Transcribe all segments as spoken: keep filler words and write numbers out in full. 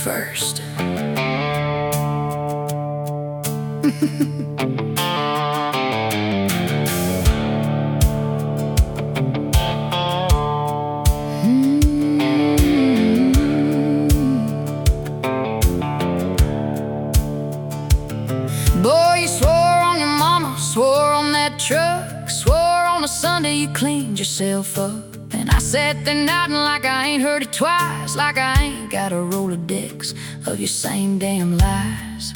first. Boy, you swore on your mama, swore on that truck, swore on a Sunday you cleaned yourself up. And I sat there nodding like I ain't heard it twice, like I ain't got a Rolodex of your same damn lies.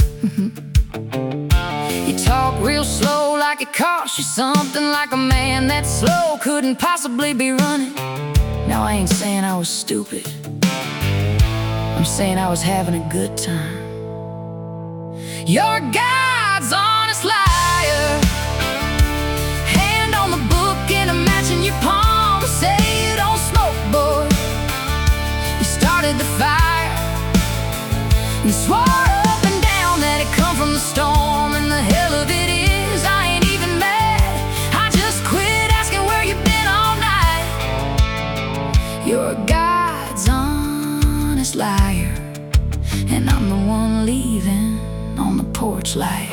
You talk real slow like it cost you something, like a man that slow couldn't possibly be running. Now I ain't saying I was stupid, I'm saying I was having a good time. You're God's honest liar, hand on the book and a match in your palm. Say you don't smoke, boy. You started the fire, you swore up and down that it come from the storm. And the hell of it is, I ain't even mad, I just quit asking where you been all night. You're God's honest liar, and I'm the one leaving on the porch light.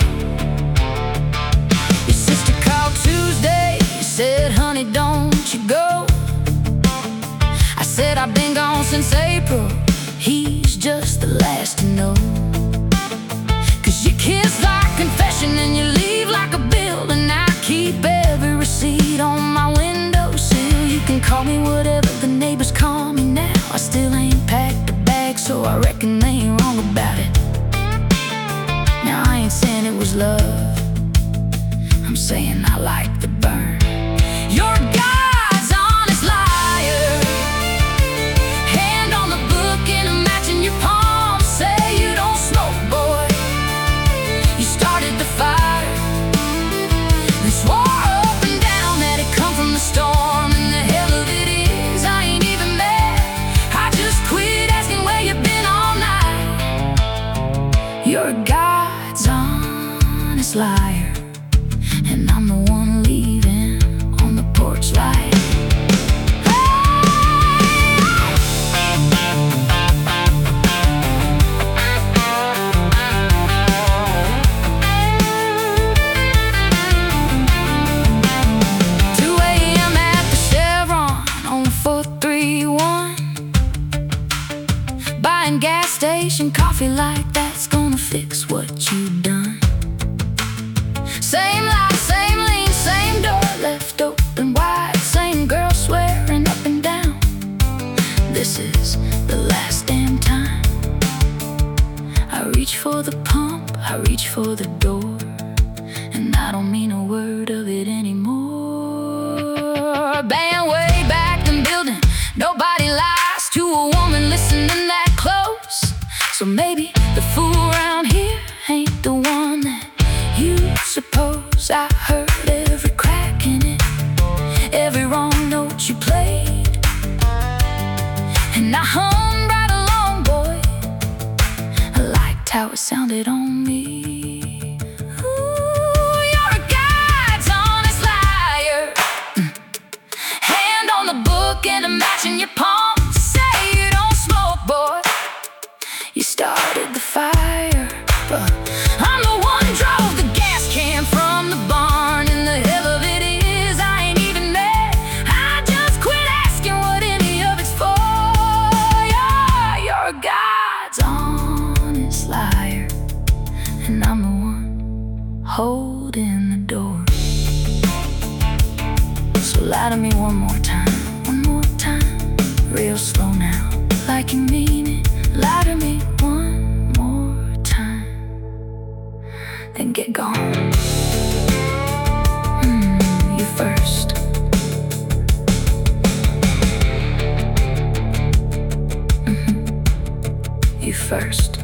Your sister called Tuesday, said, honey, don't you go. I said, I've been gone since April, he's just the last to know. Cause you kiss like confession and you leave like a bill, and I keep every receipt on my windowsill. You can call me whatever the neighbors call me now, I still ain't packed a bag, so I reckon they ain't wrong about it. Now I ain't saying it was love, I'm saying I like the burn. You're God's honest liar, hand on the book and a match in your palm. Say you don't smoke, boy. You started the fire, you swore up and down that it come from the storm. And the hell of it is, I ain't even mad, I just quit asking where you been all night. You're God's honest liar, and I'm the one leaving on the porch light. two A M at the Chevron on four three one, buying gas station coffee like that's gonna fix what you done. Same life, same lean, same door left open wide, same girl swearing up and down. This is the last damn time. I reach for the pump, I reach for the door, and I don't mean a word of it anymore. Band way back in building, nobody lies to a woman listening that close. So maybe the fool around here ain't the one that you suppose. I heard every crack in it, every wrong note you played, and I hummed right along, boy. I liked how it sounded on me. Ooh, you're a God's honest liar, mm. Hand on the book and a match in your palm. Say you don't smoke, boy. You started the fire, but I'm the one drove the gas can from the barn. And the hell of it is, I ain't even mad, I just quit asking what any of it's for. Yeah, you're God's honest liar, and I'm the one holding the door. So lie to me one more time, one more time, real slow now, like you mean it. Lie to me one more time, then get gone. Mm, you first. Mm-hmm. You first.